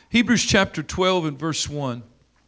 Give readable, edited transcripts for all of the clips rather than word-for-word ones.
Hebrews chapter 12 and verse 1.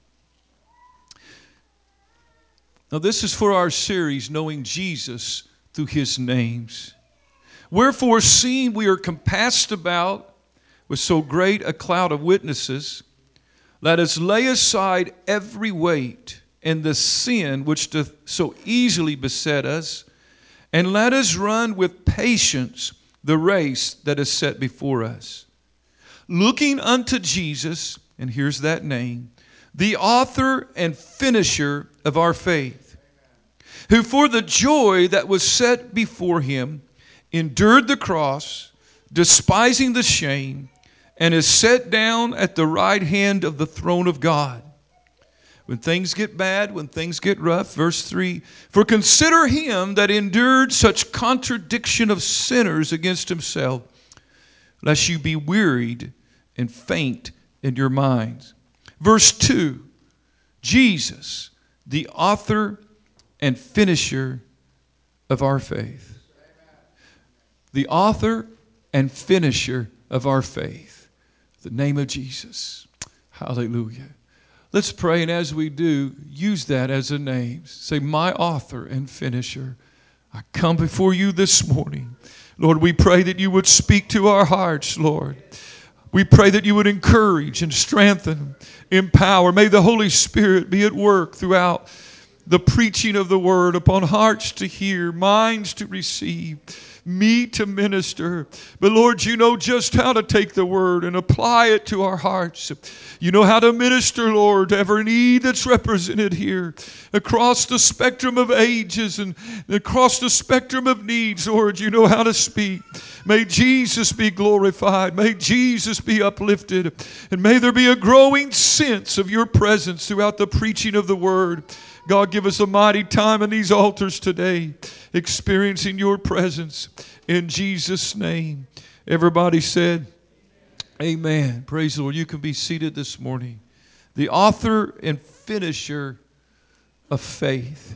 Now this is for our series, Knowing Jesus Through His Names. Wherefore, seeing we are compassed about with so great a cloud of witnesses, let us lay aside every weight and the sin which doth so easily beset us, and let us run with patience the race that is set before us. Looking unto Jesus, and here's that name, the author and finisher of our faith, who for the joy that was set before him endured the cross, despising the shame, and is set down at the right hand of the throne of God. When things get bad, when things get rough, verse 3, for consider him that endured such contradiction of sinners against himself, lest you be wearied and faint in your minds. Verse 2, Jesus, the author and finisher of our faith. The author and finisher of our faith. The name of Jesus. Hallelujah. Let's pray, and as we do, use that as a name. Say, my author and finisher. I come before you this morning. Lord, we pray that you would speak to our hearts, Lord. We pray that you would encourage and strengthen, empower. May the Holy Spirit be at work throughout the preaching of the word upon hearts to hear, minds to receive, me to minister. But Lord, you know just how to take the word and apply it to our hearts. You know how to minister, Lord, to every need that's represented here across the spectrum of ages and across the spectrum of needs, Lord. You know how to speak. May Jesus be glorified. May Jesus be uplifted. And may there be a growing sense of your presence throughout the preaching of the word. God, give us a mighty time in these altars today, experiencing your presence in Jesus' name. Everybody said, amen. Praise the Lord. You can be seated this morning. The author and finisher of faith.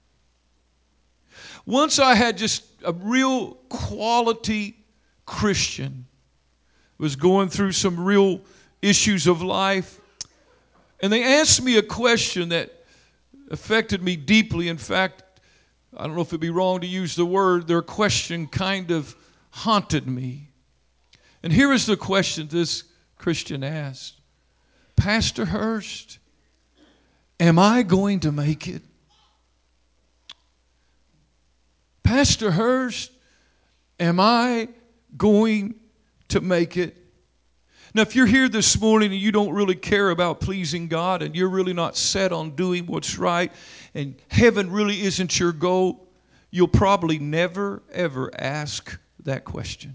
Once I had just a real quality Christian, was going through some real issues of life, and they asked me a question that affected me deeply. In fact, I don't know if it'd be wrong to use the word, their question kind of haunted me. And here is the question this Christian asked. Pastor Hurst, am I going to make it? Pastor Hurst, am I going to make it? Now, if you're here this morning and you don't really care about pleasing God and you're really not set on doing what's right and heaven really isn't your goal, you'll probably never, ever ask that question.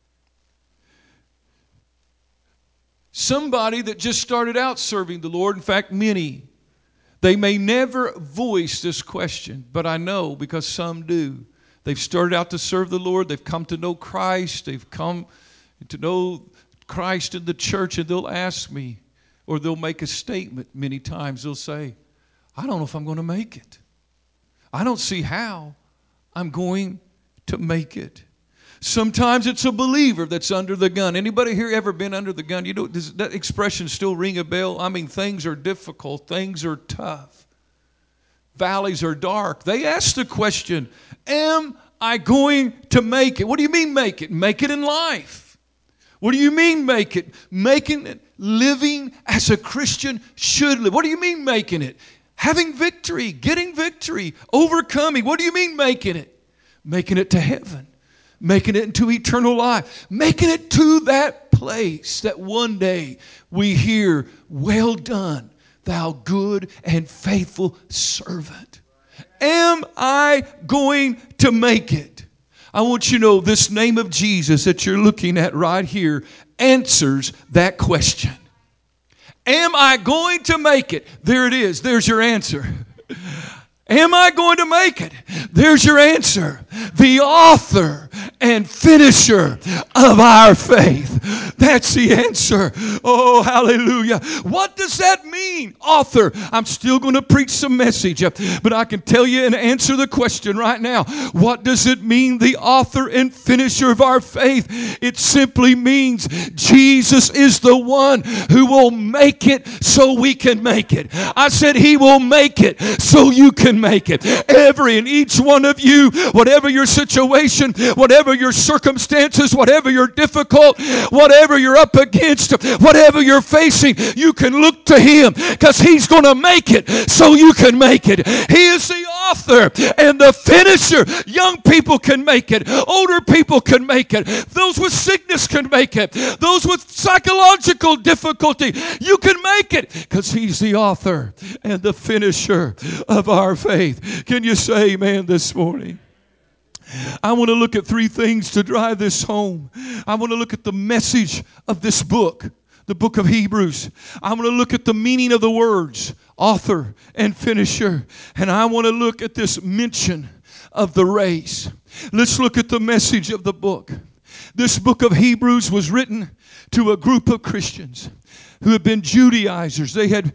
Somebody that just started out serving the Lord, in fact, many, they may never voice this question, but I know because some do. They've started out to serve the Lord. They've come to know Christ. They've come to know Christ in the church, and they'll ask me, or they'll make a statement many times. They'll say, I don't know if I'm going to make it. I don't see how I'm going to make it. Sometimes it's a believer that's under the gun. Anybody here ever been under the gun? You know, does that expression still ring a bell? I mean, things are difficult. Things are tough. Valleys are dark. They ask the question, am I going to make it? What do you mean make it? Make it in life. What do you mean make it? Making it, living as a Christian should live. What do you mean making it? Having victory, getting victory, overcoming. What do you mean making it? Making it to heaven. Making it into eternal life. Making it to that place that one day we hear, well done, thou good and faithful servant. Am I going to make it? I want you to know this name of Jesus that you're looking at right here answers that question. Am I going to make it? There it is. There's your answer. Am I going to make it? There's your answer. The author and finisher of our faith. That's the answer. Oh, hallelujah. What does that mean, author? I'm still going to preach some message, but I can tell you and answer the question right now. What does it mean, the author and finisher of our faith? It simply means Jesus is the one who will make it so we can make it. I said He will make it so you can make it. Every and each one of you, whatever your situation, whatever your circumstances, whatever you're difficult, whatever you're up against, whatever you're facing, you can look to Him because He's going to make it so you can make it. He is the author and the finisher. Young people can make it. Older people can make it. Those with sickness can make it. Those with psychological difficulty, you can make it because He's the author and the finisher of our faith. Can you say amen this morning? I want to look at three things to drive this home. I want to look at the message of this book, the book of Hebrews. I want to look at the meaning of the words, author and finisher. And I want to look at this mention of the race. Let's look at the message of the book. This book of Hebrews was written to a group of Christians who had been Judaizers. They had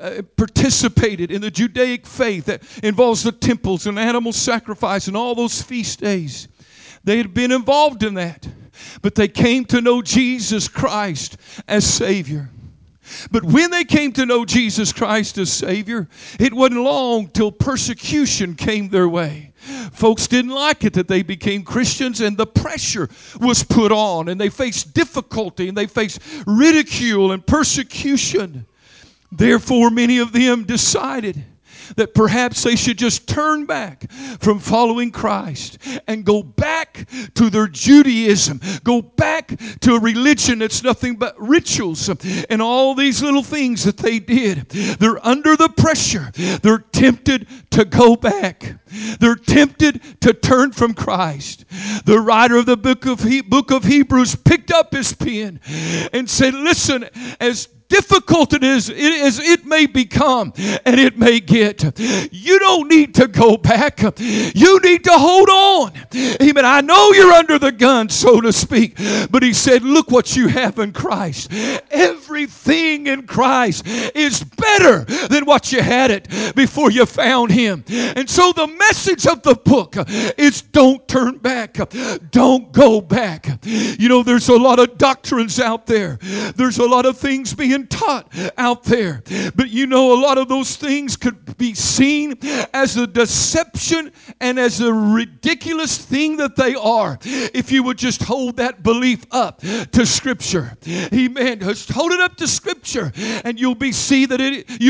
participated in the Judaic faith that involves the temples and animal sacrifice and all those feast days. They had been involved in that, but they came to know Jesus Christ as Savior. But when they came to know Jesus Christ as Savior, it wasn't long till persecution came their way. Folks didn't like it that they became Christians, and the pressure was put on, and they faced difficulty, and they faced ridicule and persecution. Therefore, many of them decided that perhaps they should just turn back from following Christ and go back to their Judaism, go back to a religion that's nothing but rituals and all these little things that they did. They're under the pressure. They're tempted to go back. They're tempted to turn from Christ. The writer of the book of Hebrews picked up his pen and said, listen, as difficult as it may become and it may get, you don't need to go back. You need to hold on. Amen. I know you're under the gun, so to speak, but he said, look what you have in Christ. Everything in Christ is better than what you had it before you found Him. And so the message of the book is don't turn back. Don't go back. You know, there's a lot of doctrines out there. There's a lot of things being taught out there. But you know, a lot of those things could be seen as a deception and as a ridiculous thing that they are, if you would just hold that belief up to Scripture. Amen. Just hold it up to Scripture, and you'll see that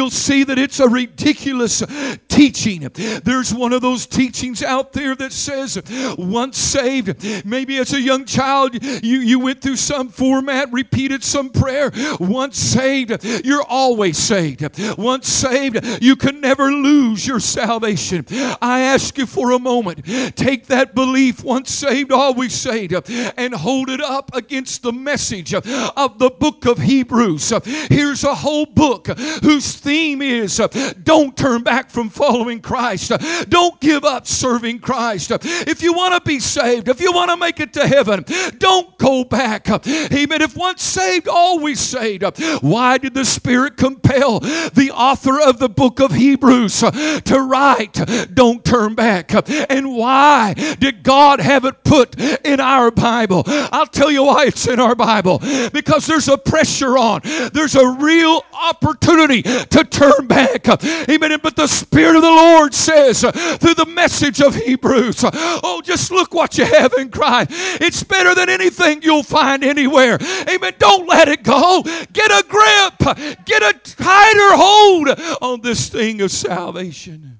it's a ridiculous teaching. There's one of those teachings out there that says, once saved, maybe as a young child, you went through some format, repeated some prayer. Once saved, you're always saved. Once saved, you can never lose your salvation. I ask you for a moment, take that belief, once saved, always saved, and hold it up against the message of the book of Hebrews. Here's a whole book whose theme is don't turn back from following Christ. Don't give up serving Christ. If you want to be saved, if you want to make it to heaven, don't go back. Amen. If once saved, always saved. Why did the Spirit compel the author of the book of Hebrews to write, don't turn back? And why did God have it put in our Bible? I'll tell you why it's in our Bible. Because there's a pressure on. There's a real opportunity to turn back. Amen. But the Spirit of the Lord says through the message of Hebrews, oh, just look what you have in Christ. It's better than anything you'll find anywhere. Amen. Don't let it go. Get a grip. Get a tighter hold on this thing of salvation.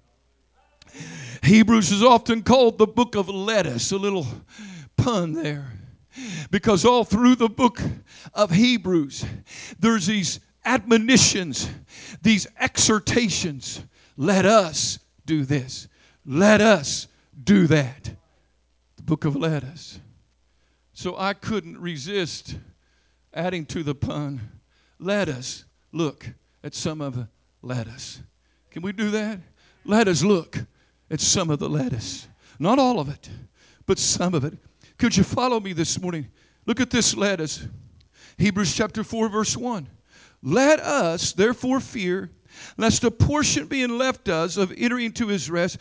Hebrews is often called the book of lettuce, a little pun there. Because all through the book of Hebrews, there's these admonitions, these exhortations. Let us do this. Let us do that. The book of lettuce. So I couldn't resist adding to the pun, let us look at some of the lettuce. Can we do that? Let us look at some of the lettuce. Not all of it, but some of it. Could you follow me this morning? Look at this. Let us. Hebrews chapter 4, verse 1. Let us therefore fear, lest a portion being left us of entering into his rest,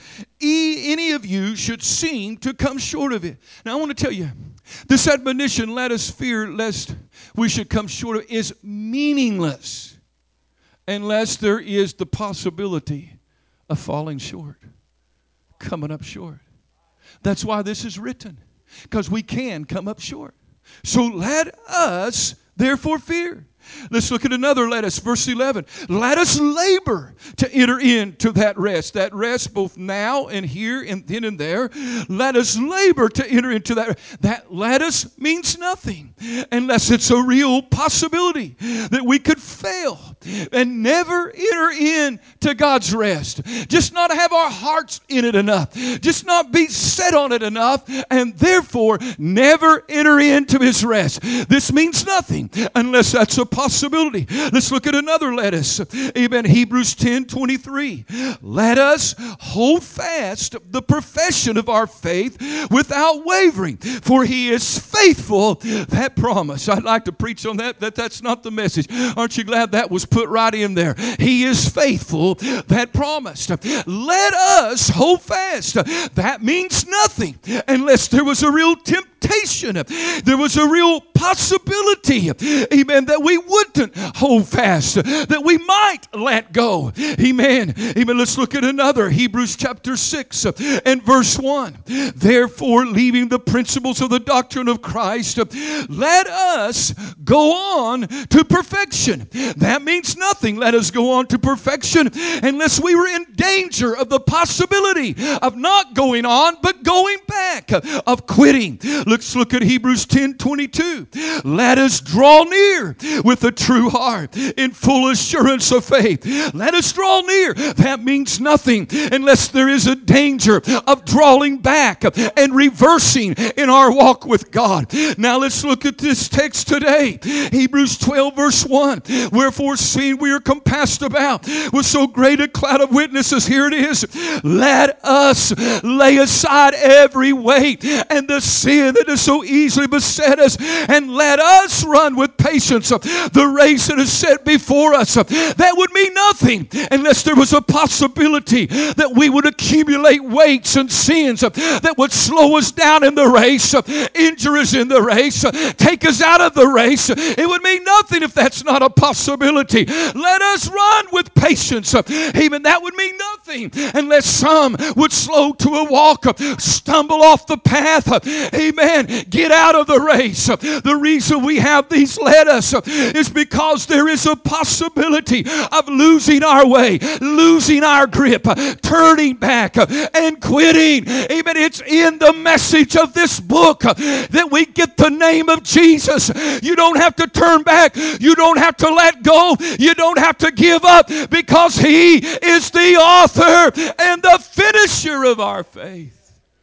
any of you should seem to come short of it. Now I want to tell you, this admonition, let us fear lest we should come short of it, is meaningless unless there is the possibility of falling short, coming up short. That's why this is written, because we can come up short. So let us therefore fear. Let's look at another let us. Verse 11. Let us labor to enter into that rest. That rest both now and here and then and there. Let us labor to enter into that. That let us means nothing unless it's a real possibility that we could fail and never enter into God's rest. Just not have our hearts in it enough. Just not be set on it enough, and therefore never enter into his rest. This means nothing unless that's a possibility. Let's look at another let us. Amen. Hebrews 10:23. Let us hold fast the profession of our faith without wavering, for he is faithful that promise. I'd like to preach on that. That's not the message. Aren't you glad that was put right in there? He is faithful that promised. Let us hold fast. That means nothing unless there was a real temptation. There was a real possibility, amen, that we wouldn't hold fast, that we might let go. Amen. Amen. Let's look at another. Hebrews chapter 6 and verse 1. Therefore, leaving the principles of the doctrine of Christ, let us go on to perfection. That means nothing. Let us go on to perfection unless we were in danger of the possibility of not going on, but going back, of quitting. Let's look at Hebrews 10:22. Let us draw near with a true heart in full assurance of faith. Let us draw near. That means nothing unless there is a danger of drawing back and reversing in our walk with God. Now let's look at this text today. Hebrews 12 verse 1. Wherefore, seeing we are compassed about with so great a cloud of witnesses, here it is. Let us lay aside every weight and the sin that is so easily beset us, and let us run with patience the race that is set before us. That would mean nothing unless there was a possibility that we would accumulate weights and sins that would slow us down in the race, injure us in the race, take us out of the race. It would mean nothing if that's not a possibility. Let us run with patience. Even that would mean nothing unless some would slow to a walk, stumble off the path, amen, get out of the race. The reason we have these let us is because there is a possibility of losing our way, losing our grip, turning back and quitting. Amen. It's in the message of this book that we get the name of Jesus. You don't have to turn back. You don't have to let go. You don't have to give up, because he is the author and the finisher of our faith.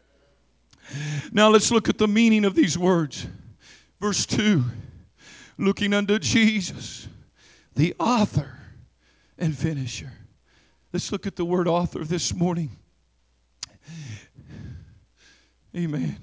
Now let's look at the meaning of these words. Verse 2, looking unto Jesus, the author and finisher. Let's look at the word author this morning. Amen.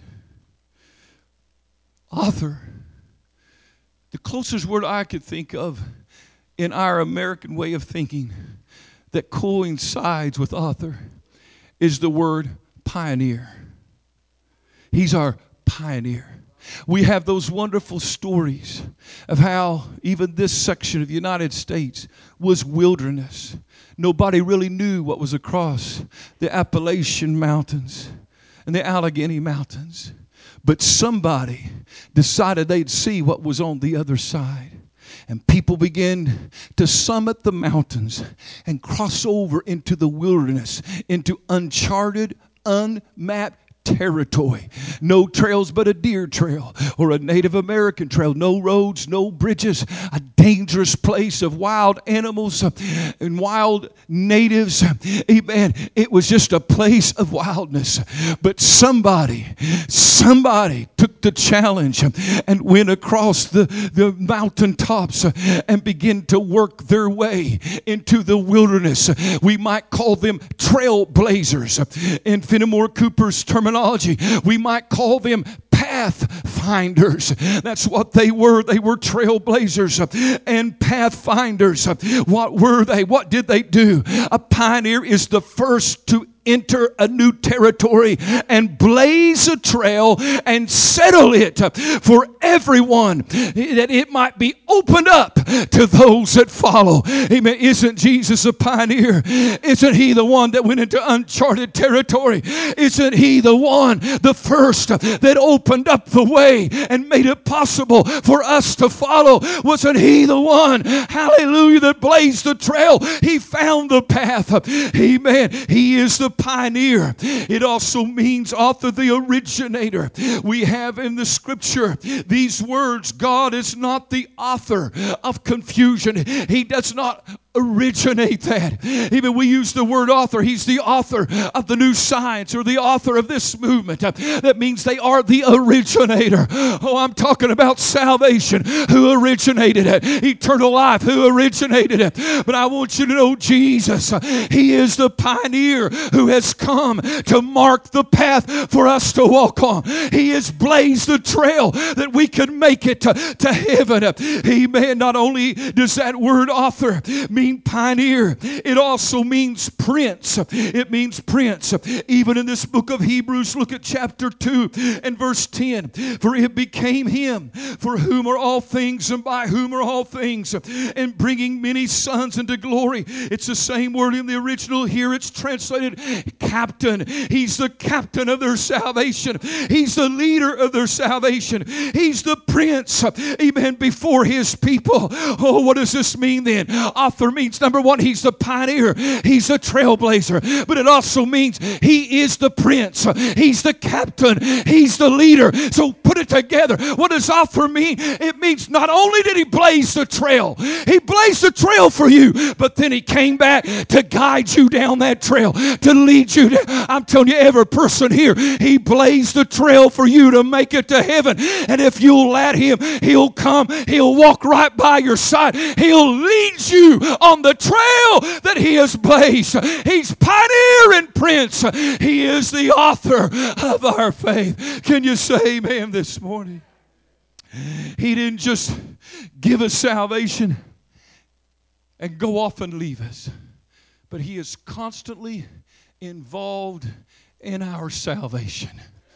Author. The closest word I could think of in our American way of thinking that coincides with author is the word pioneer. He's our pioneer. We have those wonderful stories of how even this section of the United States was wilderness. Nobody really knew what was across the Appalachian Mountains and the Allegheny Mountains. But somebody decided they'd see what was on the other side. And people began to summit the mountains and cross over into the wilderness, into uncharted, unmapped territory. No trails but a deer trail or a Native American trail. No roads, no bridges. A dangerous place of wild animals and wild natives. Amen. It was just a place of wildness. But somebody took the challenge and went across the mountaintops and began to work their way into the wilderness. We might call them trailblazers. In Fenimore Cooper's terminology, we might call them pathfinders. That's what they were. They were trailblazers and pathfinders. What were they? What did they do? A pioneer is the first to enter a new territory and blaze a trail and settle it for everyone, that it might be opened up to those that follow. Amen. Isn't Jesus a pioneer? Isn't he the one that went into uncharted territory? Isn't he the one, the first, that opened up the way and made it possible for us to follow? Wasn't he the one, hallelujah, that blazed the trail? He found the path. Amen. He is the pioneer. It also means author, the originator. We have in the scripture these words: God is not the author of confusion. He does not originate that. Even we use the word author. He's the author of the new science, or the author of this movement. That means they are the originator. Oh, I'm talking about salvation. Who originated it? Eternal life. Who originated it? But I want you to know Jesus. He is the pioneer who has come to mark the path for us to walk on. He has blazed the trail that we can make it to heaven. Amen. Not only does that word author mean pioneer, it also means prince. It means prince. Even in this book of Hebrews, look at chapter 2 and verse 10. For it became him for whom are all things, and by whom are all things, and bringing many sons into glory. It's the same word in the original. Here it's translated captain. He's the captain of their salvation. He's the leader of their salvation. He's the prince, amen, before his people. Oh, what does this mean then? Author means, number one, he's the pioneer. He's the trailblazer. But it also means he is the prince. He's the captain. He's the leader. So put it together. What does author mean? It means not only did he blaze the trail, he blazed the trail for you, but then he came back to guide you down that trail, to lead you down. I'm telling you, every person here, he blazed the trail for you to make it to heaven. And if you'll let him, he'll come. He'll walk right by your side. He'll lead you on the trail that he has blazed. He's pioneer and prince. He is the author of our faith. Can you say amen this morning? He didn't just give us salvation and go off and leave us, but he is constantly involved in our salvation,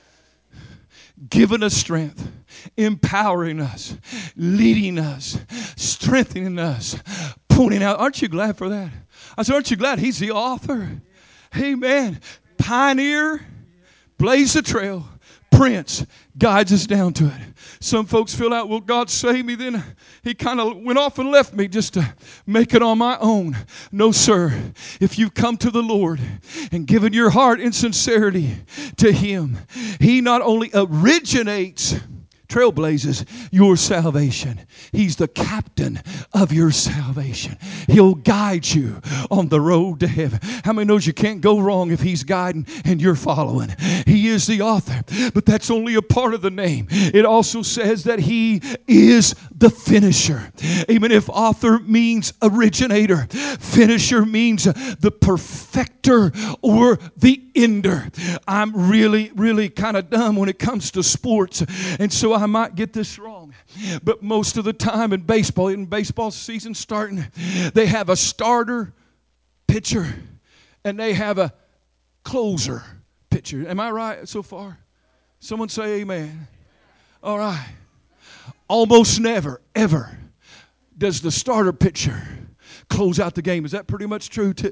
giving us strength, empowering us, leading us, strengthening us, pointing out. Aren't you glad for that? I said, aren't you glad he's the author? Amen. Pioneer, blaze the trail, prince, guides us down to it. Some folks feel out, well, God saved me, then he kind of went off and left me just to make it on my own. No, sir. If you come to the Lord and given your heart in sincerity to him, he not only originates, trailblazes your salvation. He's the captain of your salvation. He'll guide you on the road to heaven. How many knows you can't go wrong if he's guiding and you're following? He is the author, but that's only a part of the name. It also says that he is the finisher. Amen. If author means originator, finisher means the perfecter or the ender. I'm really kind of dumb when it comes to sports, and so I might get this wrong. But most of the time in baseball season starting, they have a starter pitcher and they have a closer pitcher. Am I right so far? Someone say amen. All right. Almost never, ever does the starter pitcher close out the game. Is that pretty much true too?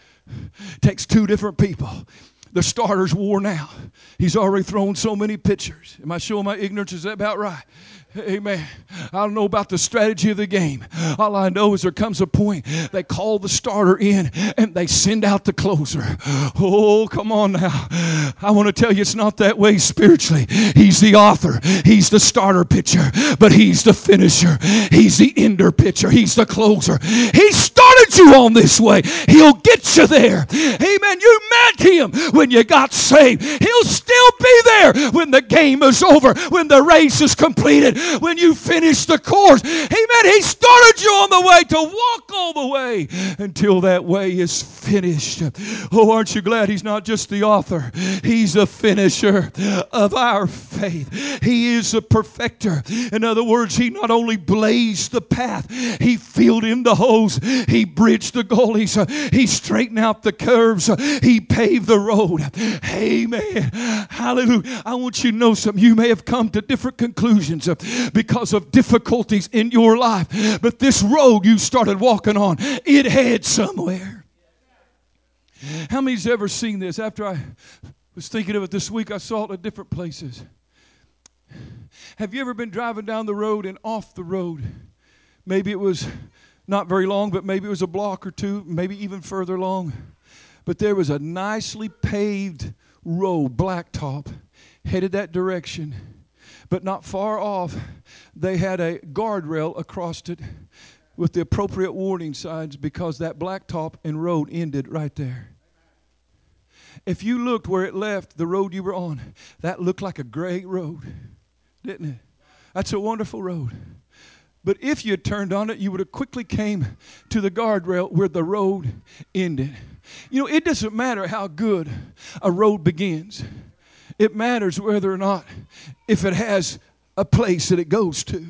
Takes two different people. The starter's worn out. He's already thrown so many pitchers. Am I showing my ignorance? Is that about right? Amen. I don't know about the strategy of the game. All I know is there comes a point they call the starter in and they send out the closer. Oh, come on now. I want to tell you it's not that way spiritually. He's the author. He's the starter pitcher, but he's the finisher. He's the ender pitcher. He's the closer. He started you on this way. He'll get you there. Amen. You met him when you got saved. He'll still be there when the game is over, when the race is completed, when you finish the course. Amen. Amen. He started you on the way to walk all the way until that way is finished. Oh, aren't you glad He's not just the author? He's the finisher of our faith. He is the perfecter. In other words, He not only blazed the path, He filled in the holes, He bridged the gullies, He straightened out the curves, He paved the road. Amen. Hallelujah. I want you to know something. You may have come to different conclusions because of difficulties in your life, but this road you started walking on, it had somewhere. How many's ever seen this? After I was thinking of it this week, I saw it at different places. Have you ever been driving down the road and off the road? Maybe it was not very long, but maybe it was a block or two, maybe even further along. But there was a nicely paved road, blacktop, headed that direction. But not far off, they had a guardrail across it with the appropriate warning signs because that blacktop and road ended right there. If you looked where it left the road you were on, that looked like a great road, didn't it? That's a wonderful road. But if you had turned on it, you would have quickly came to the guardrail where the road ended. You know, it doesn't matter how good a road begins. It matters whether or not if it has a place that it goes to.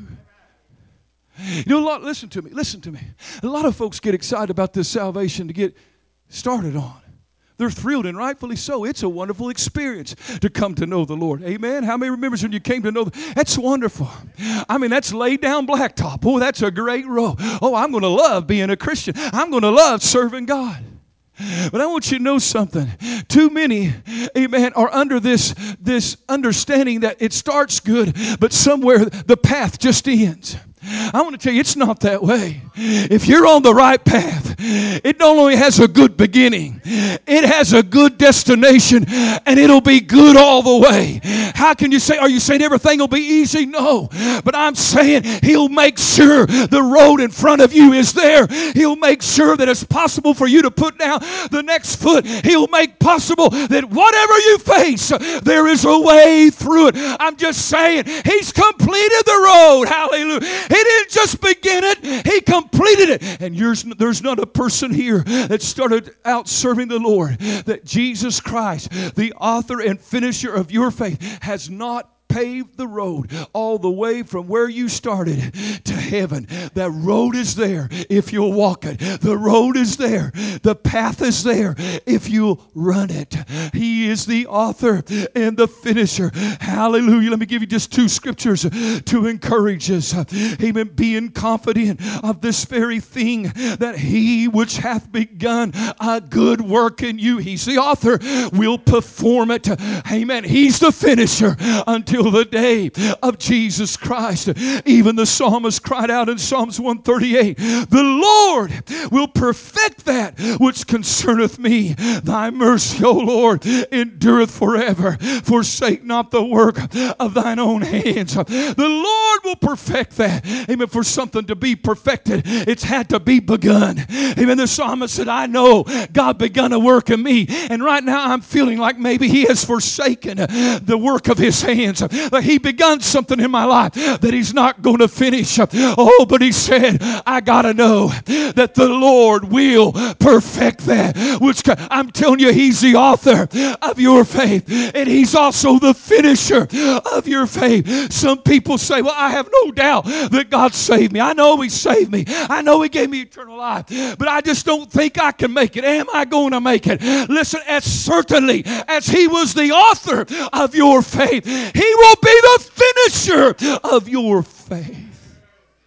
You know, listen to me. A lot of folks get excited about this salvation to get started on. They're thrilled, and rightfully so. It's a wonderful experience to come to know the Lord. Amen? How many remembers when you came to know? That's wonderful. I mean, that's laid down blacktop. Oh, that's a great road. Oh, I'm going to love being a Christian. I'm going to love serving God. But I want you to know something. Too many, amen, are under this understanding that it starts good, but somewhere the path just ends. I want to tell you, it's not that way. If you're on the right path, it not only has a good beginning, it has a good destination, and it'll be good all the way. How can you say, are you saying everything will be easy? No. But I'm saying He'll make sure the road in front of you is there. He'll make sure that it's possible for you to put down the next foot. He'll make possible that whatever you face, there is a way through it. I'm just saying, He's completed the road. Hallelujah. He didn't just begin it, He completed it. And there's not a person here that started out serving the Lord that Jesus Christ, the author and finisher of your faith, has not paved the road all the way from where you started to heaven. That road is there if you'll walk it. The road is there. The path is there if you'll run it. He is the author and the finisher. Hallelujah. Let me give you just two scriptures to encourage us. Amen. Being confident of this very thing, that He which hath begun a good work in you, He's the author, will perform it. Amen. He's the finisher until the day of Jesus Christ. Even the psalmist cried out in Psalms 138, the Lord will perfect that which concerneth me. Thy mercy, O Lord, endureth forever. Forsake not the work of thine own hands. The Lord will perfect that. Amen. For something to be perfected, it's had to be begun. Amen. The psalmist said, I know God begun a work in me, and right now I'm feeling like maybe He has forsaken the work of His hands. That He begun something in my life that He's not going to finish. Oh, but He said, I got to know that the Lord will perfect that. Which I'm telling you, He's the author of your faith, and He's also the finisher of your faith. Some people say, well, I have no doubt that God saved me. I know He saved me. I know He gave me eternal life, but I just don't think I can make it. Am I going to make it? Listen, as certainly as He was the author of your faith, He will be the finisher of your faith.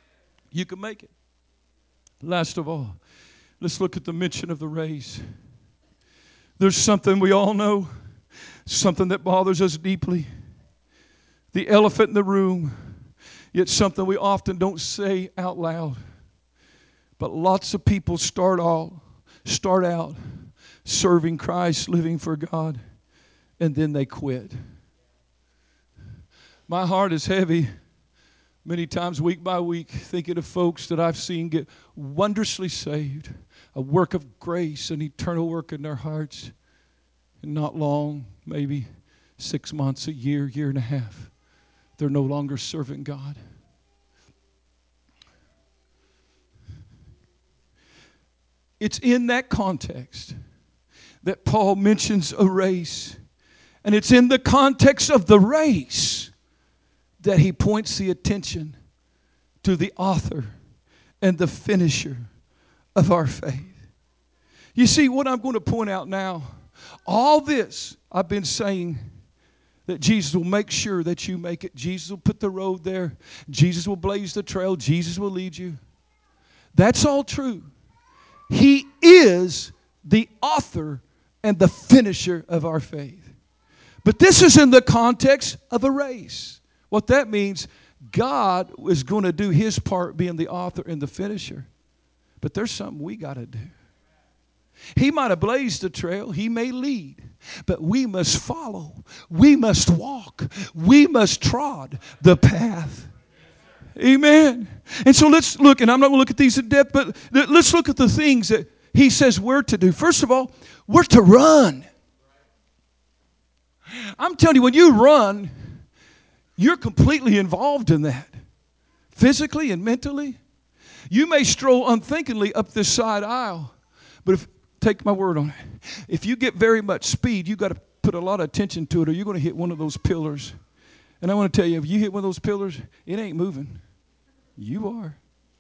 You can make it. Last of all, let's look at the mention of the race. There's something we all know, something that bothers us deeply. The elephant in the room, yet something we often don't say out loud. But lots of people start out serving Christ, living for God, and then they quit. My heart is heavy many times week by week thinking of folks that I've seen get wondrously saved, a work of grace, an eternal work in their hearts. And not long, maybe 6 months, a year, year and a half, they're no longer serving God. It's in that context that Paul mentions a race. And it's in the context of the race that he points the attention to the author and the finisher of our faith. You see, what I'm going to point out now, all this I've been saying, that Jesus will make sure that you make it. Jesus will put the road there. Jesus will blaze the trail. Jesus will lead you. That's all true. He is the author and the finisher of our faith. But this is in the context of a race. What that means, God is going to do His part being the author and the finisher. But there's something we got to do. He might have blazed the trail. He may lead. But we must follow. We must walk. We must trod the path. Amen. And so let's look, and I'm not going to look at these in depth, but let's look at the things that he says we're to do. First of all, we're to run. I'm telling you, when you run, you're completely involved in that. Physically and mentally. You may stroll unthinkingly up this side aisle, but take my word on it. If you get very much speed, you've got to put a lot of attention to it or you're going to hit one of those pillars. And I want to tell you, if you hit one of those pillars, it ain't moving. You are.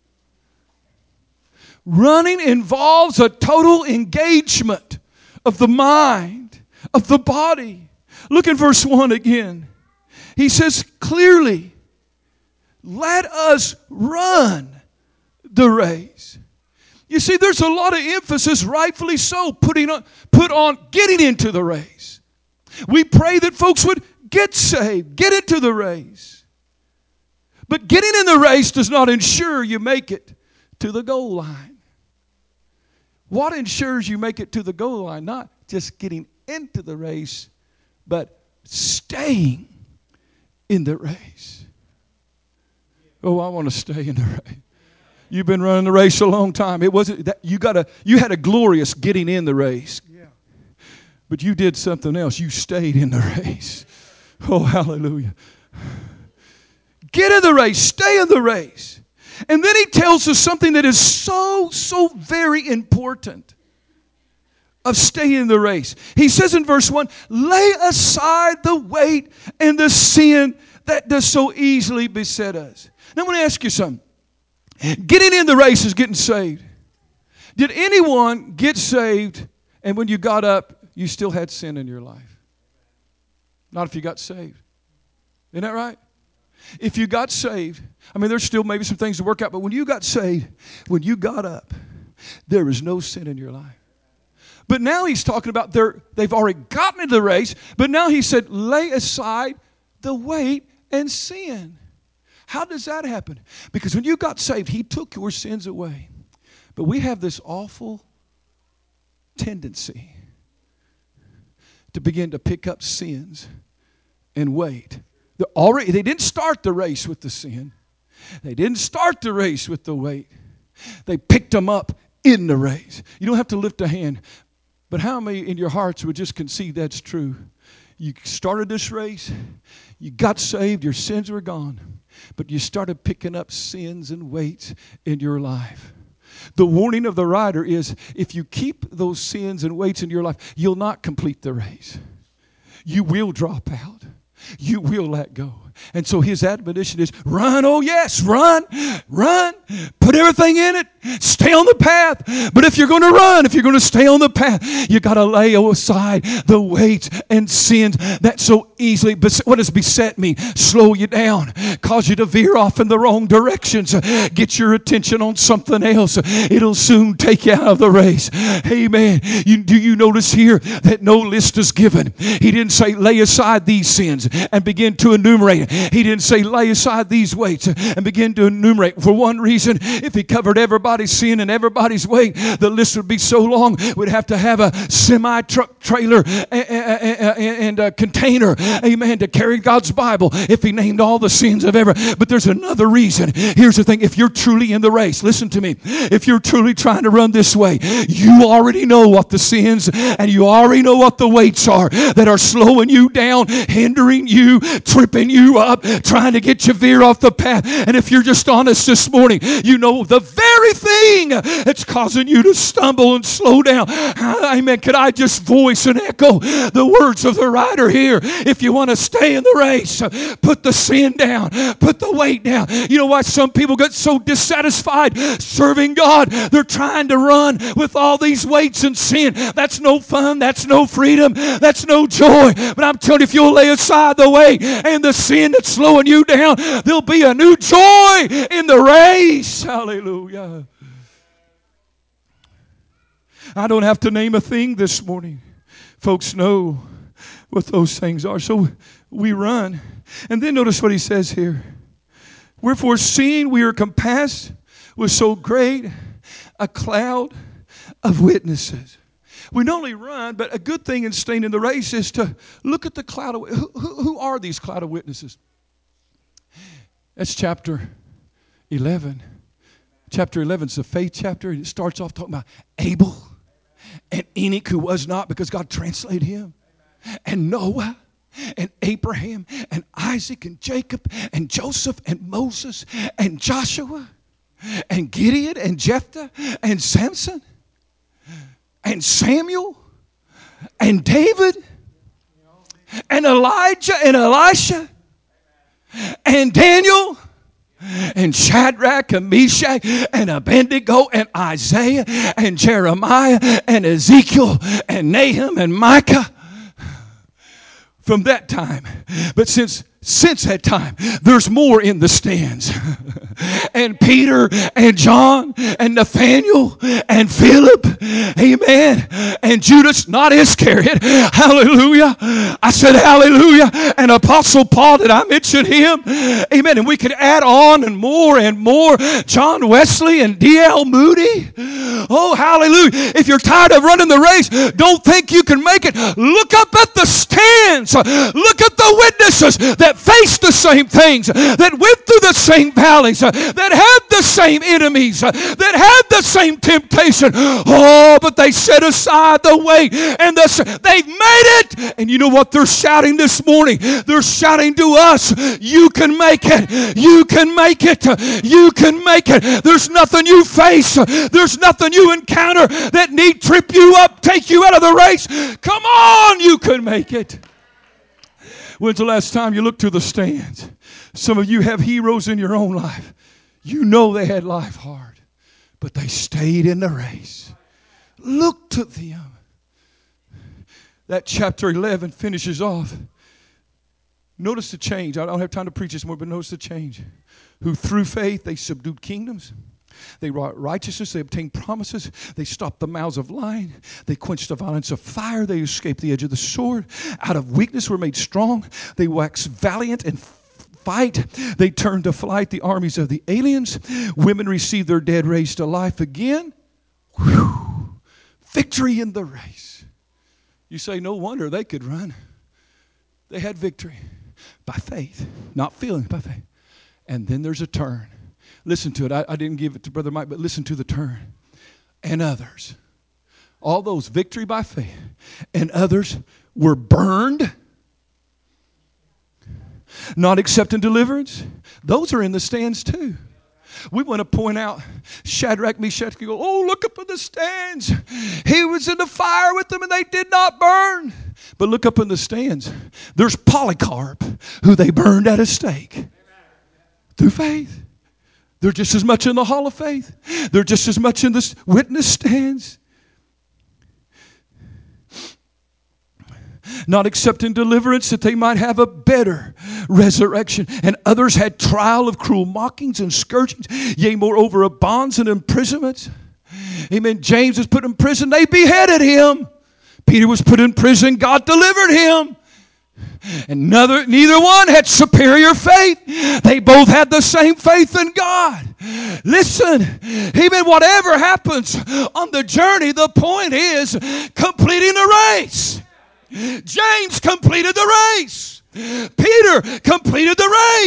Running involves a total engagement of the mind, of the body. Look at verse 1 again. He says clearly, let us run the race. You see, there's a lot of emphasis, rightfully so, put on getting into the race. We pray that folks would get saved, get into the race. But getting in the race does not ensure you make it to the goal line. What ensures you make it to the goal line? Not just getting into the race, but staying in the race. Oh, I want to stay in the race. You've been running the race a long time. It wasn't that you had a glorious getting in the race. Yeah. But you did something else. You stayed in the race. Oh, hallelujah. Get in the race. Stay in the race. And then he tells us something that is so very important of staying in the race. He says in verse 1, lay aside the weight and the sin that does so easily beset us. Now I'm going to ask you something. Getting in the race is getting saved. Did anyone get saved and when you got up, you still had sin in your life? Not if you got saved. Isn't that right? If you got saved, I mean, there's still maybe some things to work out, but when you got saved, when you got up, there was no sin in your life. But now he's talking about they've already gotten into the race, but now he said, lay aside the weight and sin. How does that happen? Because when you got saved, He took your sins away. But we have this awful tendency to begin to pick up sins and weight. They didn't start the race with the sin. They didn't start the race with the weight. They picked them up in the race. You don't have to lift a hand. But how many in your hearts would just concede that's true? You started this race. You got saved. Your sins were gone. But you started picking up sins and weights in your life. The warning of the rider is if you keep those sins and weights in your life, you'll not complete the race. You will drop out. You will let go. And so his admonition is run, oh yes, run, put everything in it, stay on the path. But if you're going to run, if you're going to stay on the path, you got to lay aside the weights and sins that so easily, what does beset me? Slow you down, cause you to veer off in the wrong directions, get your attention on something else. It'll soon take you out of the race. Amen. Do you notice here that no list is given? He didn't say lay aside these sins and begin to enumerate. He didn't say lay aside these weights and begin to enumerate. For one reason, if he covered everybody's sin and everybody's weight, the list would be so long, we'd have to have a semi-truck trailer and a container, amen, to carry God's Bible if he named all the sins of ever. But there's another reason. Here's the thing. If you're truly in the race, listen to me. If you're truly trying to run this way, you already know what the sins and you already know what the weights are that are slowing you down, hindering you, tripping you you up, trying to get you veer off the path. And if you're just honest this morning, you know the very thing that's causing you to stumble and slow down. Amen. Could I just voice and echo the words of the writer here? If you want to stay in the race, put the sin down, put the weight down. You know why some people get so dissatisfied serving God? They're trying to run with all these weights and sin. That's no fun. That's no freedom. That's no joy. But I'm telling you, if you'll lay aside the weight and the sin that's slowing you down, there'll be a new joy in the race. Hallelujah. I don't have to name a thing this morning. Folks know what those things are. So we run. And then notice what he says here. Wherefore, seeing we are compassed with so great a cloud of witnesses. We not only run, but a good thing in staying in the race is to look at the cloud of who are these cloud of witnesses? That's chapter 11. Chapter 11 is the faith chapter. It starts off talking about Abel and Enoch, who was not, because God translated him, and Noah and Abraham and Isaac and Jacob and Joseph and Moses and Joshua and Gideon and Jephthah and Samson and Samuel and David and Elijah and Elisha and Daniel and Shadrach and Meshach and Abednego and Isaiah and Jeremiah and Ezekiel and Nahum and Micah. From that time, but since that time, there's more in the stands. And Peter and John and Nathaniel and Philip, amen, and Judas, not Iscariot, hallelujah. I said hallelujah. And Apostle Paul, did I mention him? Amen. And we could add on and more and more. John Wesley and D.L. Moody. Oh, hallelujah. If you're tired of running the race, don't think you can make it. Look up at the stands. Look at the witnesses that faced the same things, that went through the same valleys, that had the same enemies, that had the same temptation. Oh, but they set aside the weight and they've made it. And you know what they're shouting this morning? They're shouting to us, you can make it. You can make it. You can make it. There's nothing you face. There's nothing you encounter that need trip you up, take you out of the race. Come on, you can make it. When's the last time you looked to the stands? Some of you have heroes in your own life. You know they had life hard, but they stayed in the race. Look to them. That chapter 11 finishes off. Notice the change. I don't have time to preach this more, but notice the change. Who through faith they subdued kingdoms. They wrought righteousness. They obtained promises. They stopped the mouths of lions. They quenched the violence of fire. They escaped the edge of the sword. Out of weakness were made strong. They waxed valiant and fight. They turned to flight the armies of the aliens. Women received their dead raised to life again. Whew. Victory in the race. You say, no wonder they could run. They had victory by faith, not feeling, by faith. And then there's a turn. Listen to it. I didn't give it to Brother Mike, but listen to the turn. And others. All those victory by faith. And others were burned. Not accepting deliverance. Those are in the stands too. We want to point out Shadrach, Meshach, and go, oh, look up in the stands. He was in the fire with them and they did not burn. But look up in the stands. There's Polycarp, who they burned at a stake. Through faith. They're just as much in the hall of faith. They're just as much in the witness stands. Not accepting deliverance that they might have a better resurrection. And others had trial of cruel mockings and scourgings. Yea, moreover, of bonds and imprisonments. Amen. James was put in prison. They beheaded him. Peter was put in prison. God delivered him. And neither one had superior faith. They both had the same faith in God. Listen, even whatever happens on the journey, the point is completing the race. James completed the race. Peter completed the race.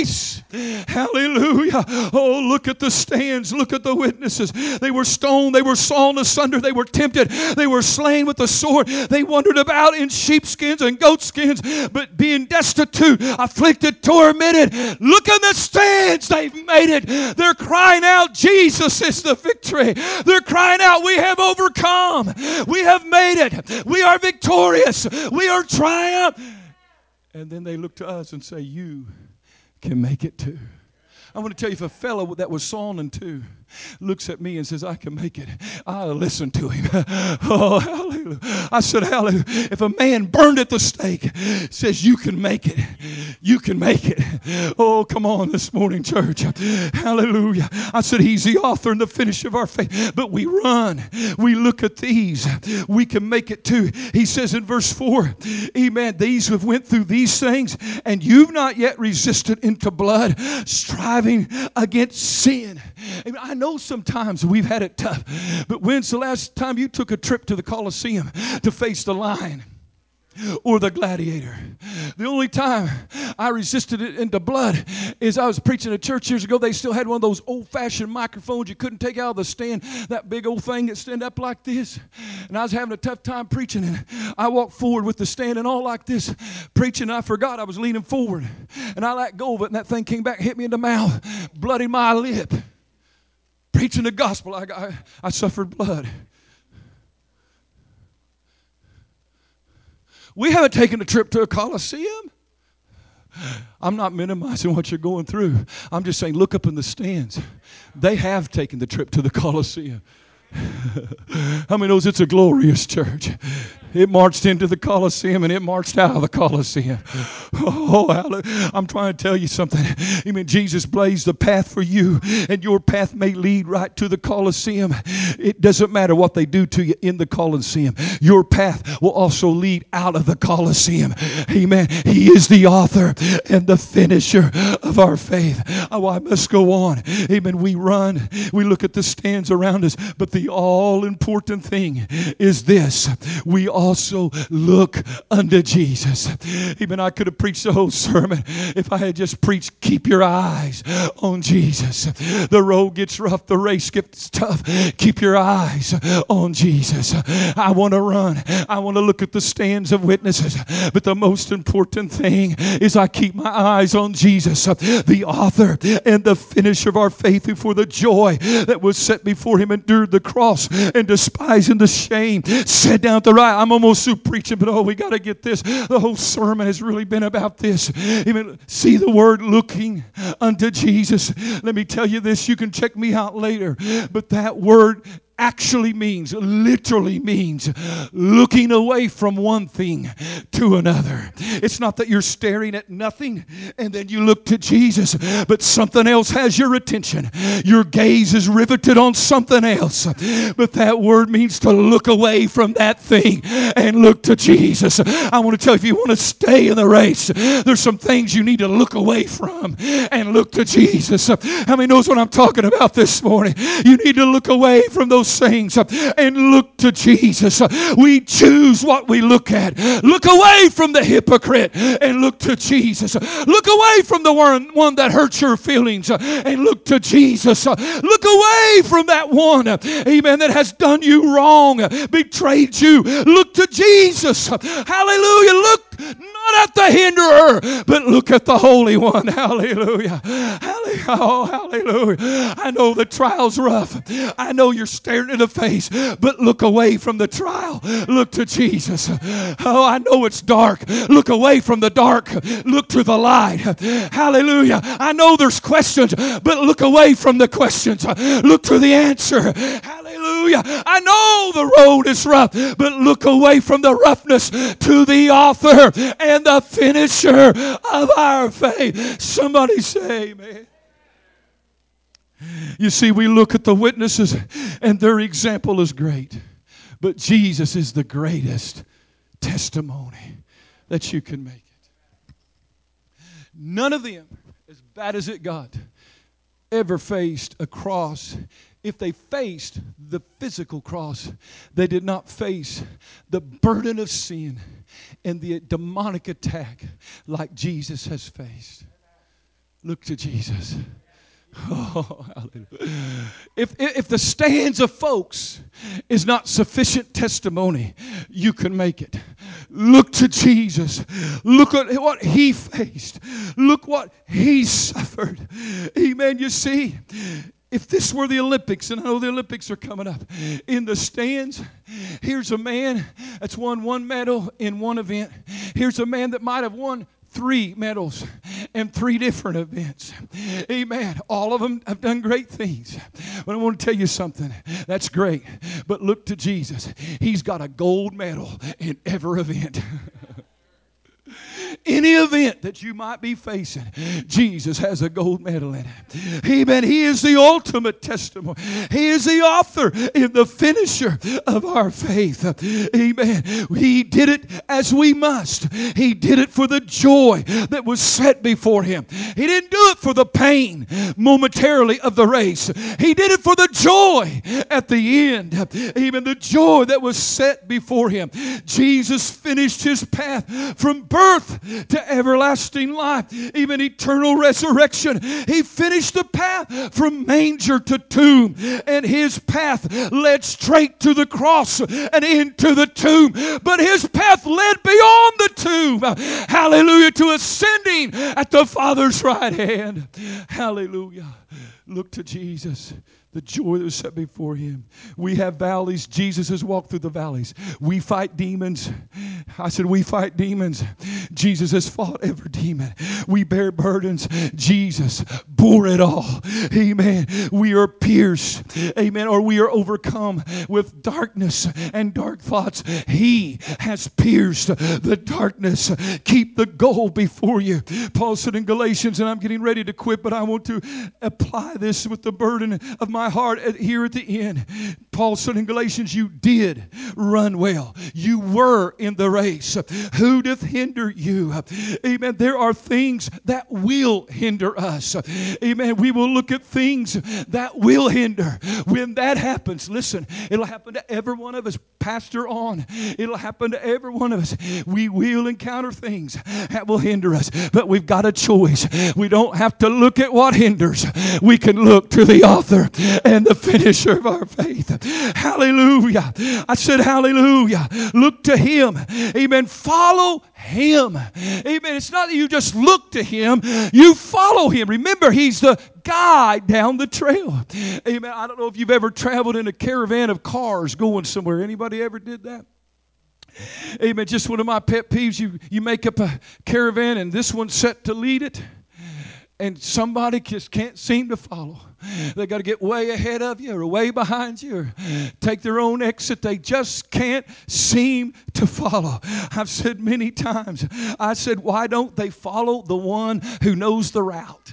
Hallelujah. Oh, look at the stands. Look at the witnesses. They were stoned. They were sawn asunder. They were tempted. They were slain with the sword. They wandered about in sheepskins and goatskins, but being destitute, afflicted, tormented. Look at the stands. They've made it. They're crying out, Jesus is the victory. They're crying out, we have overcome. We have made it. We are victorious. We are triumph. And then they look to us and say, you can make it too. I want to tell you, if a fellow that was sawn in two looks at me and says, I can make it, I'll listen to him. Oh, hallelujah. I said, hallelujah. If a man burned at the stake says, you can make it, you can make it. Oh, come on this morning, church. Hallelujah. I said, he's the author and the finisher of our faith. But we run. We look at these. We can make it too. He says in verse 4, amen, these who have went through these things, and you've not yet resisted into blood, striving against sin. Amen. I know sometimes we've had it tough, but when's the last time you took a trip to the Colosseum to face the lion or the gladiator? The only time I resisted it into blood is I was preaching at church years ago. They still had one of those old-fashioned microphones you couldn't take out of the stand, that big old thing that stand up like this. And I was having a tough time preaching, and I walked forward with the stand and all like this, preaching, and I forgot I was leaning forward. And I let go of it, and that thing came back and hit me in the mouth, bloody my lip. Preaching the gospel, I suffered blood. We haven't taken a trip to a Coliseum. I'm not minimizing what you're going through. I'm just saying, look up in the stands. They have taken the trip to the Coliseum. How many knows it's a glorious church? It marched into the Colosseum and it marched out of the Colosseum. Oh, hallelujah. I'm trying to tell you something. Amen. Jesus blazed the path for you, and your path may lead right to the Colosseum. It doesn't matter what they do to you in the Colosseum. Your path will also lead out of the Colosseum. Amen. He is the author and the finisher of our faith. Oh, I must go on. Amen. We run. We look at the stands around us, but the all-important thing is this. We also look unto Jesus. Even I could have preached the whole sermon if I had just preached, keep your eyes on Jesus. The road gets rough, the race gets tough. Keep your eyes on Jesus. I want to run. I want to look at the stands of witnesses. But the most important thing is I keep my eyes on Jesus, the author and the finisher of our faith, who for the joy that was set before him endured the cross, and despising the shame sat down at the right. I'm almost through preaching, but we got to get this. The whole sermon has really been about this. Even see the word looking unto Jesus. Let me tell you this. You can check me out later, but that word literally means looking away from one thing to another. It's not that you're staring at nothing and then you look to Jesus, but something else has your attention. Your gaze is riveted on something else. But that word means to look away from that thing and look to Jesus. I want to tell you, if you want to stay in the race, there's some things you need to look away from and look to Jesus. How many knows what I'm talking about this morning? You need to look away from those things and look to Jesus. We choose what we look at. Look away from the hypocrite and look to Jesus. Look away from the one that hurts your feelings and look to Jesus. Look away from that one, amen, that has done you wrong, betrayed you. Look to Jesus. Hallelujah. Look not at the hinderer, but look at the Holy One. Hallelujah. Hallelujah. Oh, hallelujah. I know the trial's rough. I know you're staring in the face, but look away from the trial. Look to Jesus. Oh, I know it's dark. Look away from the dark. Look to the light. Hallelujah. I know there's questions, but look away from the questions. Look to the answer. Hallelujah. I know the road is rough, but look away from the roughness to the author and the finisher of our faith. Somebody say amen. You see, we look at the witnesses and their example is great. But Jesus is the greatest testimony that you can make it. None of them, as bad as it got, ever faced a cross. If they faced the physical cross, they did not face the burden of sin and the demonic attack like Jesus has faced. Look to Jesus. Oh, hallelujah. If the stands of folks is not sufficient testimony, you can make it. Look to Jesus. Look at what He faced. Look what He suffered. Amen. You see, if this were the Olympics, and I know the Olympics are coming up, in the stands, here's a man that's won one medal in one event. Here's a man that might have won 3 medals in 3 different events. Amen. All of them have done great things. But I want to tell you something. That's great. But look to Jesus. He's got a gold medal in every event. Any event that you might be facing, Jesus has a gold medal in it. Amen. He is the ultimate testimony. He is the author and the finisher of our faith. Amen. He did it as we must. He did it for the joy that was set before Him. He didn't do it for the pain momentarily of the race. He did it for the joy at the end. Even the joy that was set before Him. Jesus finished His path from birth to everlasting life, even eternal resurrection. He finished the path from manger to tomb, and His path led straight to the cross and into the tomb. But His path led beyond the tomb, hallelujah, to ascending at the Father's right hand. Hallelujah. Look to Jesus. The joy that was set before Him. We have valleys. Jesus has walked through the valleys. We fight demons. I said we fight demons. Jesus has fought every demon. We bear burdens. Jesus bore it all. Amen. We are pierced. Amen. Or we are overcome with darkness and dark thoughts. He has pierced the darkness. Keep the goal before you. Paul said in Galatians, and I'm getting ready to quit, but I want to apply this with the burden of my heart here at the end. Paul said in Galatians, you did run well. You were in the race. Who doth hinder you? Amen. There are things that will hinder us. Amen. We will look at things that will hinder. When that happens, listen, it'll happen to every one of us. Pastor on. It'll happen to every one of us. We will encounter things that will hinder us. But we've got a choice. We don't have to look at what hinders. We can look to the author and the finisher of our faith. Hallelujah. I said hallelujah. Look to Him. Amen. Follow Him. Amen. It's not that you just look to Him. You follow Him. Remember, He's the guide down the trail. Amen. I don't know if you've ever traveled in a caravan of cars going somewhere. Anybody ever did that? Amen. Just one of my pet peeves. You make up a caravan and this one's set to lead it. And somebody just can't seem to follow. They got to get way ahead of you or way behind you or take their own exit. They just can't seem to follow. I've said many times, I said, why don't they follow the one who knows the route?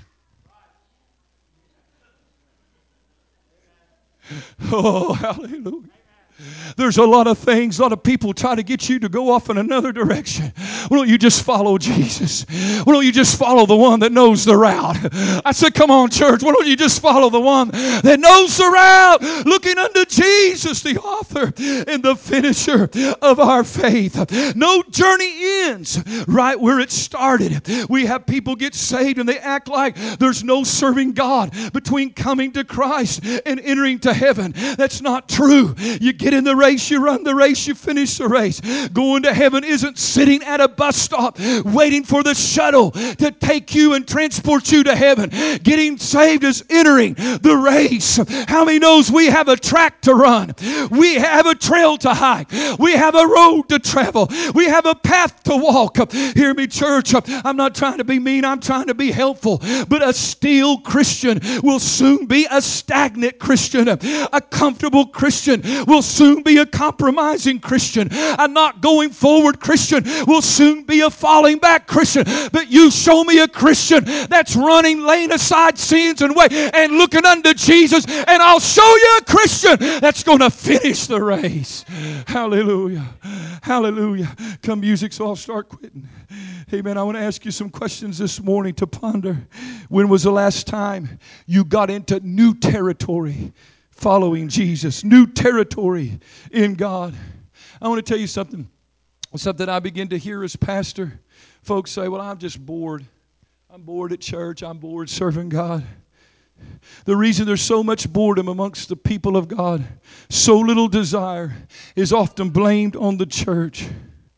Oh, hallelujah. There's a lot of things, a lot of people try to get you to go off in another direction. Why don't you just follow Jesus? Why don't you just follow the one that knows the route? I said, come on, church. Why don't you just follow the one that knows the route? Looking unto Jesus, the author and the finisher of our faith. No journey ends right where it started. We have people get saved and they act like there's no serving God between coming to Christ and entering to heaven. That's not true. You get in the race, you run the race, you finish the race. Going to heaven isn't sitting at a bus stop waiting for the shuttle to take you and transport you to heaven. Getting saved is entering the race. How many knows we have a track to run? We have a trail to hike. We have a road to travel. We have a path to walk. Hear me, church. I'm not trying to be mean. I'm trying to be helpful. But a still Christian will soon be a stagnant Christian. A comfortable Christian will soon be a compromising Christian. A not going forward Christian will soon be a falling back Christian. But you show me a Christian that's running, laying aside sins and way and looking unto Jesus, and I'll show you a Christian that's going to finish the race. Hallelujah. Hallelujah. Come music, so I'll start quitting. Amen. I want to ask you some questions this morning to ponder. When was the last time you got into new territory following Jesus? New territory in God. I want to tell you something I begin to hear as pastor. Folks say, well, I'm just bored. I'm bored at church. I'm bored serving God. The reason there's so much boredom amongst the people of God, so little desire, is often blamed on the church.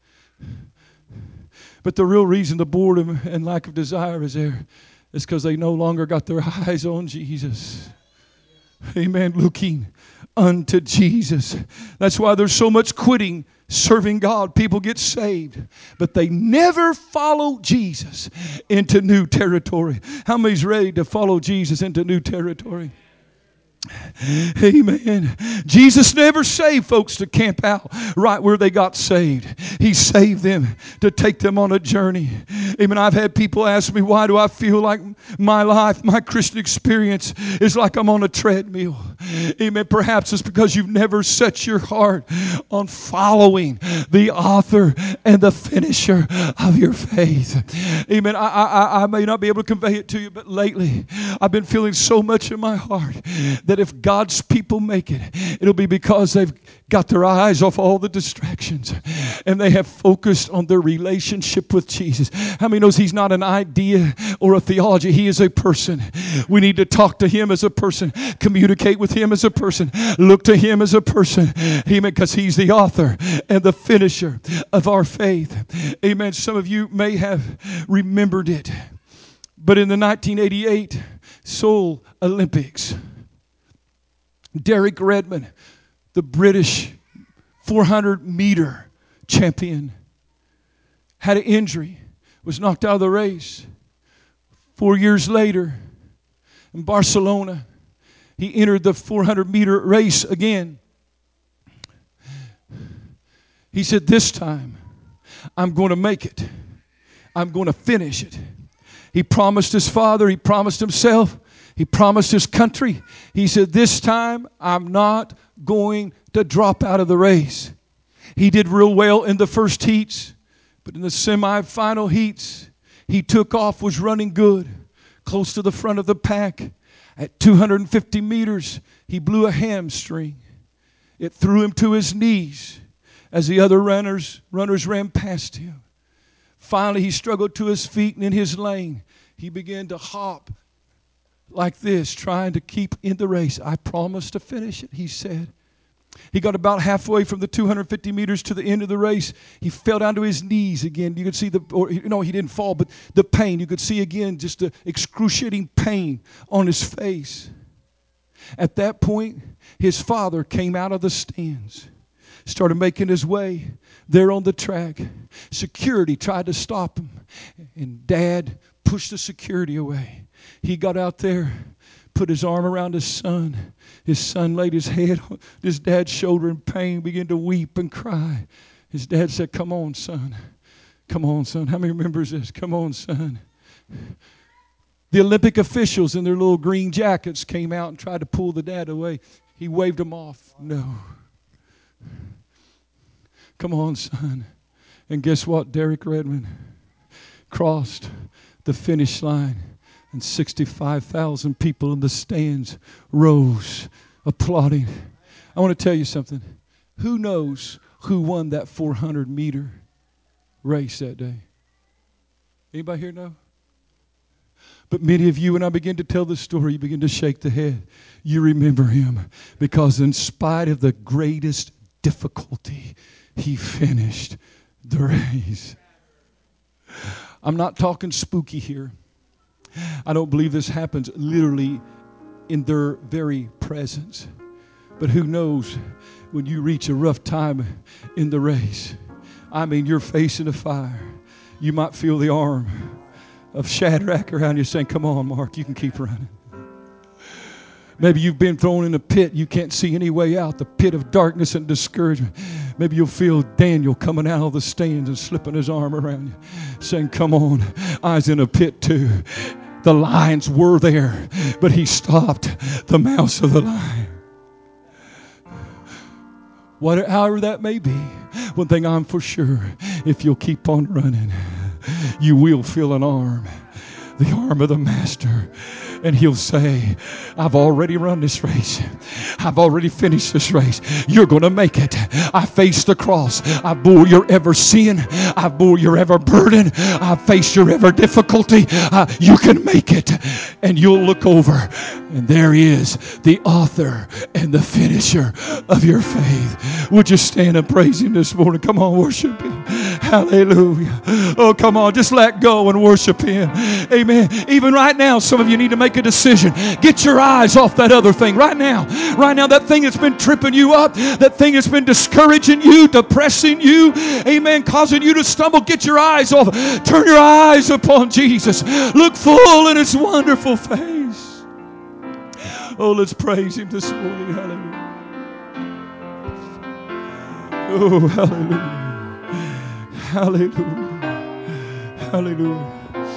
But the real reason the boredom and lack of desire is there is because they no longer got their eyes on Jesus. Amen. Looking unto Jesus. That's why there's so much quitting serving God. People get saved, but they never follow Jesus into new territory. How many's ready to follow Jesus into new territory? Amen. Jesus never saved folks to camp out right where they got saved. He saved them to take them on a journey. Amen. I've had people ask me, why do I feel like my life, my Christian experience is like I'm on a treadmill? Amen. Perhaps it's because you've never set your heart on following the author and the finisher of your faith. Amen. I may not be able to convey it to you, but lately I've been feeling so much in my heart that if God's people make it, it'll be because they've got their eyes off all the distractions and they have focused on their relationship with Jesus. How many knows He's not an idea or a theology? He is a person. We need to talk to Him as a person, communicate with Him as a person, look to Him as a person. Amen. Because He's the author and the finisher of our faith. Amen. Some of you may have remembered it, but in the 1988 Seoul Olympics, Derek Redmond, the British 400-meter champion, had an injury, was knocked out of the race. 4 years later, in Barcelona, he entered the 400-meter race again. He said, this time, I'm going to make it. I'm going to finish it. He promised his father, he promised himself, he promised his country. He said, this time I'm not going to drop out of the race. He did real well in the first heats, but in the semifinal heats, he took off, was running good, close to the front of the pack. At 250 meters, he blew a hamstring. It threw him to his knees as the other runners ran past him. Finally, he struggled to his feet, and in his lane, he began to hop like this, trying to keep in the race. I promised to finish it, he said. He got about halfway from the 250 meters to the end of the race. He fell down to his knees again. You could see he didn't fall, but the pain. You could see again just the excruciating pain on his face. At that point, his father came out of the stands, started making his way there on the track. Security tried to stop him, and Dad pushed the security away. He got out there, put his arm around his son. His son laid his head on his dad's shoulder in pain, began to weep and cry. His dad said, come on, son. Come on, son. How many remembers this? Come on, son. The Olympic officials in their little green jackets came out and tried to pull the dad away. He waved them off. No. Come on, son. And guess what? Derek Redmond crossed the finish line, and 65,000 people in the stands rose, applauding. I want to tell you something. Who knows who won that 400-meter race that day? Anybody here know? But many of you, when I begin to tell the story, you begin to shake the head. You remember him because in spite of the greatest difficulty, he finished the race. I'm not talking spooky here. I don't believe this happens literally in their very presence. But who knows when you reach a rough time in the race. I mean, you're facing a fire. You might feel the arm of Shadrach around you saying, come on, Mark, you can keep running. Maybe you've been thrown in a pit. You can't see any way out, the pit of darkness and discouragement. Maybe you'll feel Daniel coming out of the stands and slipping his arm around you, saying, come on, I was in a pit too. The lions were there, but he stopped the mouth of the lion. However that may be, one thing I'm for sure, if you'll keep on running, you will feel an arm, the arm of the master, And He'll say, I've already run this race. I've already finished this race. You're going to make it. I faced the cross. I bore your ever sin. I bore your ever burden. I faced your ever difficulty. You can make it. And you'll look over, and there is the author and the finisher of your faith. Would you stand and praise Him this morning? Come on, worship Him. Hallelujah. Oh, come on, just let go and worship Him. Amen. Even right now, some of you need to make a decision. Get your eyes off that other thing right now. Right now, that thing that's been tripping you up, that thing that's been discouraging you, depressing you, amen, causing you to stumble. Get your eyes off. Turn your eyes upon Jesus. Look full in His wonderful face. Oh, let's praise Him this morning. Hallelujah. Oh, hallelujah. Hallelujah. Hallelujah.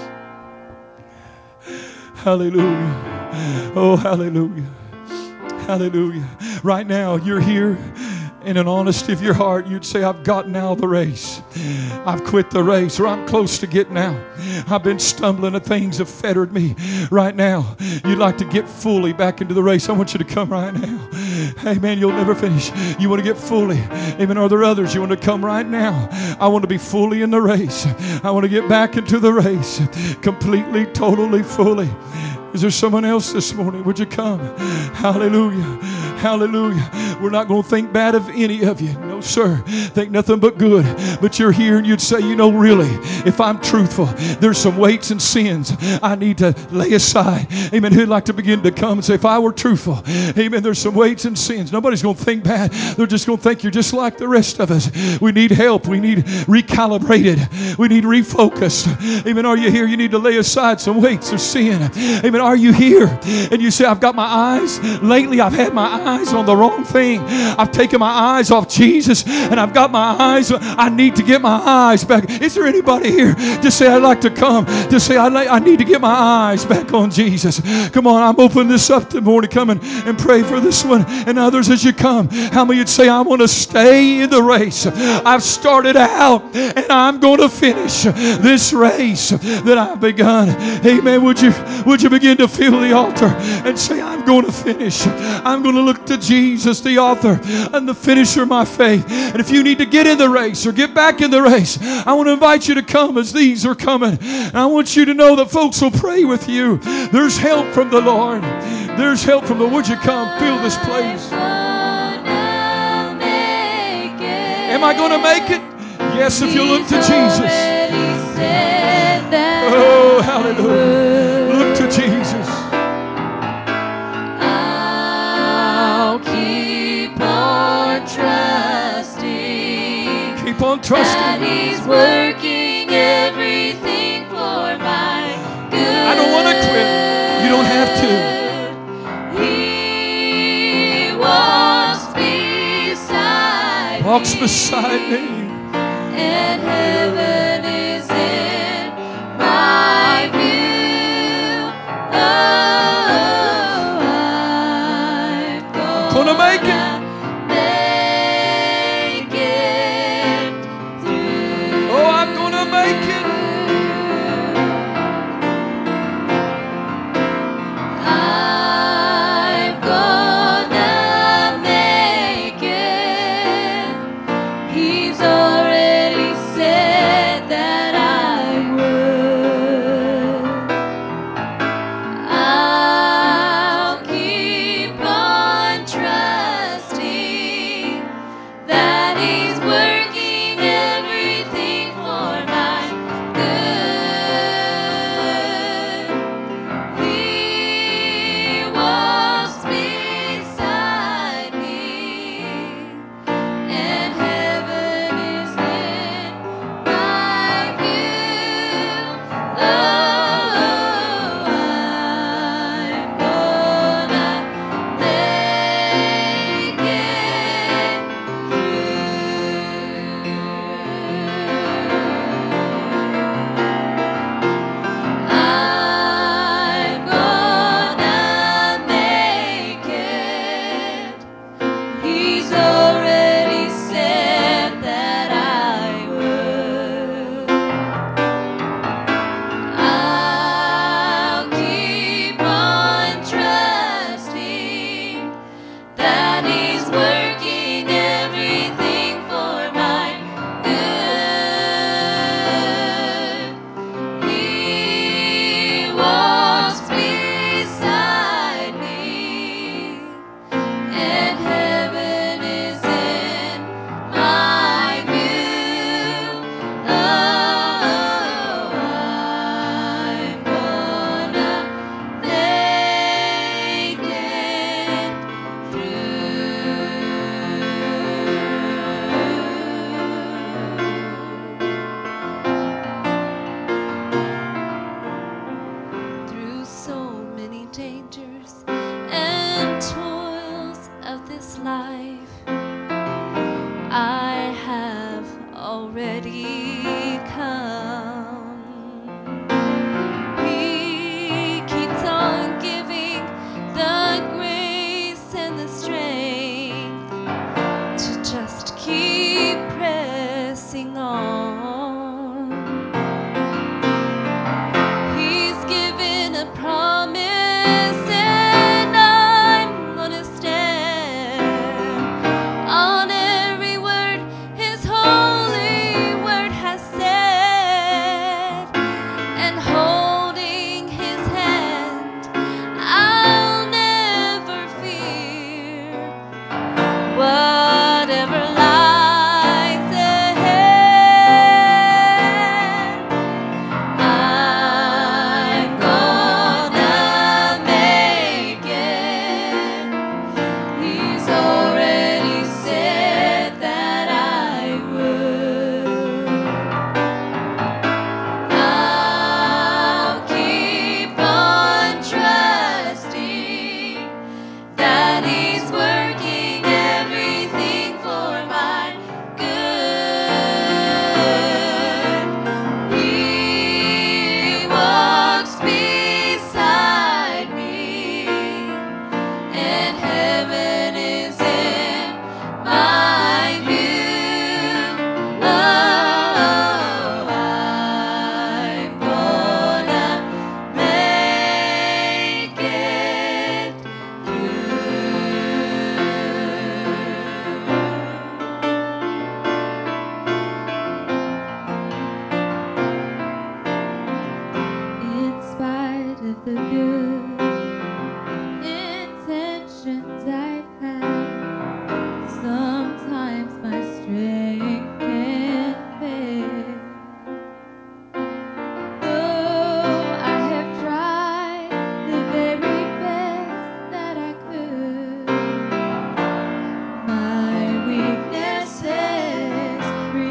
Hallelujah. Oh, hallelujah. Hallelujah. Right now, you're here. In an honesty of your heart, you'd say, I've gotten out of the race. I've quit the race, or I'm close to getting out. I've been stumbling at things that fettered me. Right now, you'd like to get fully back into the race. I want you to come right now. Amen. You'll never finish. You want to get fully. Amen. Are there others? You want to come right now? I want to be fully in the race. I want to get back into the race. Completely, totally, fully. Is there someone else this morning? Would you come? Hallelujah. Hallelujah. We're not going to think bad of any of you. No, sir. Think nothing but good. But you're here and you'd say, you know, really, if I'm truthful, there's some weights and sins I need to lay aside. Amen. Who'd like to begin to come and say, if I were truthful, amen, there's some weights and sins. Nobody's going to think bad. They're just going to think you're just like the rest of us. We need help. We need recalibrated. We need refocused. Amen. Are you here? You need to lay aside some weights of sin. Amen. Are you here? And you say, I've got my eyes. Lately, I've had my eyes on the wrong thing. I've taken my eyes off Jesus, and I've got my eyes. I need to get my eyes back. Is there anybody here? Just say, I'd like to come. Just say, I need to get my eyes back on Jesus. Come on, I'm opening this up this morning. Come and pray for this one and others as you come. How many would say, I want to stay in the race? I've started out, and I'm going to finish this race that I've begun. Amen. Would you begin to feel the altar and say, I'm going to finish. I'm going to look to Jesus, the author and the finisher of my faith. And if you need to get in the race or get back in the race, I want to invite you to come as these are coming. And I want you to know that folks will pray with you. There's help from the Lord. There's help from the Lord. Would you come? Fill this place. Am I going to make it? Yes, if you look to Jesus. Oh, hallelujah. Look to Jesus. I'll keep on trusting. Keep on trusting. That He's working everything for my good. I don't want to quit. You don't have to. He walks beside me. And heaven is in my view. Oh, I'm gonna make it. Make it through. Oh, I'm gonna make it. I'm gonna make it. He's already said that I would. I'll keep on trusting of this life, I have already come. He keeps on giving the grace and the strength to just keep pressing on. He's given a promise, and I'm gonna stand on every word His holy word has said, and holding His hand, I'll never fear whatever lies ahead. I'm gonna make it. He's already said that I would. I'll keep on trusting that He's working everything for my good. He walks beside me, and heaven is in my view. Oh, I'm gonna make it in spite of the good intentions I've had, sometimes my strength can fail. Though I have tried the very best that I could, my weaknesses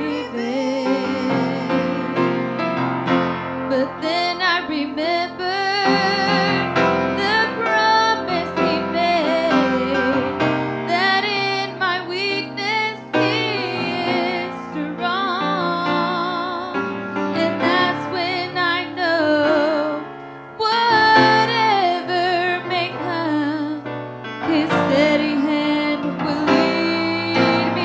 prevail. But then I remember the promise He made, that in my weakness He is strong. And that's when I know whatever may come, His steady hand will lead me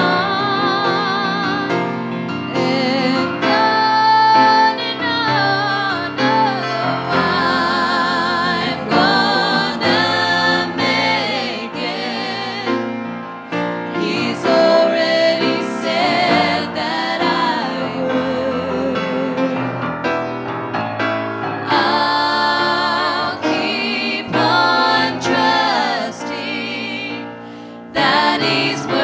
on. And on and on, oh, I'm gonna make it. He's already said that I would. I'll keep on trusting that He's